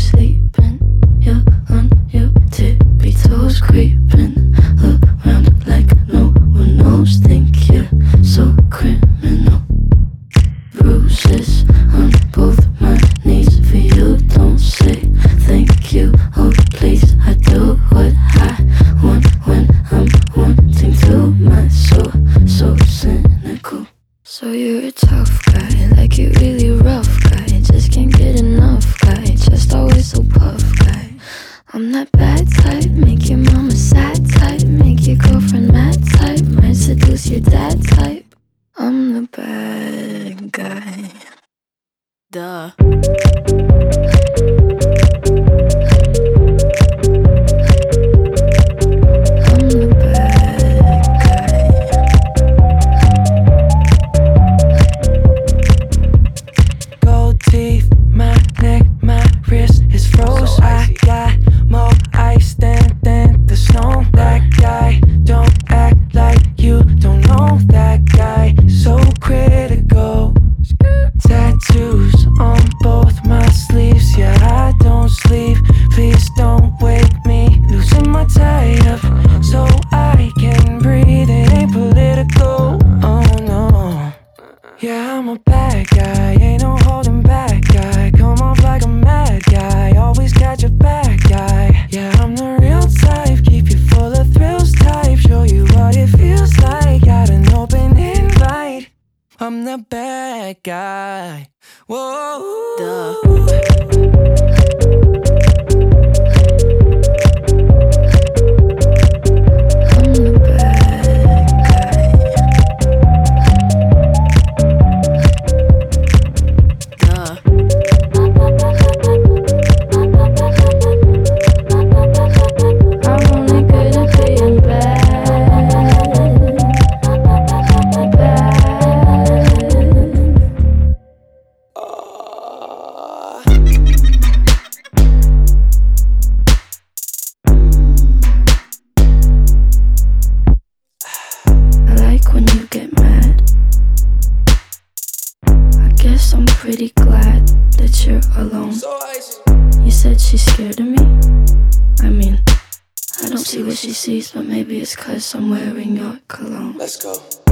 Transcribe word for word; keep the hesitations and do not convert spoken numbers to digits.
sleeping. You're on your tippy toes, creeping around like no one knows. Think you're so criminal. Bruises on both my knees for you. Don't say thank you, oh please. I do what I want when I'm wanting to. My soul so cynical. So you're a tough guy, like you really rough guy. Just can't get enough guy, just always so puff guy. I'm that bad type, make your mama sad type, make your girlfriend mad type, might seduce your dad type. I'm the bad guy. Duh. I'm the bad guy. Gold teeth, my neck, my wrist is froze. So I got more ice than, than the snow. That guy, don't act like you don't know that guy. So critical. Tattoos on both my sleeves. Yeah, I don't sleep. Please don't wake me. Losing my tie up so I can breathe. It ain't political. Oh no. Yeah, I'm a bad guy. Ain't no holding back guy. Come off like a mad guy. Always got your back guy. Yeah, I'm the real type. Keep you full of thrills type. Show you what it feels like. Got an open invite. I'm the bad guy. Whoa. Duh. I'm pretty glad that you're alone. You said she's scared of me. I mean, I don't see what she sees, but maybe it's 'cause I'm wearing your cologne. Let's go.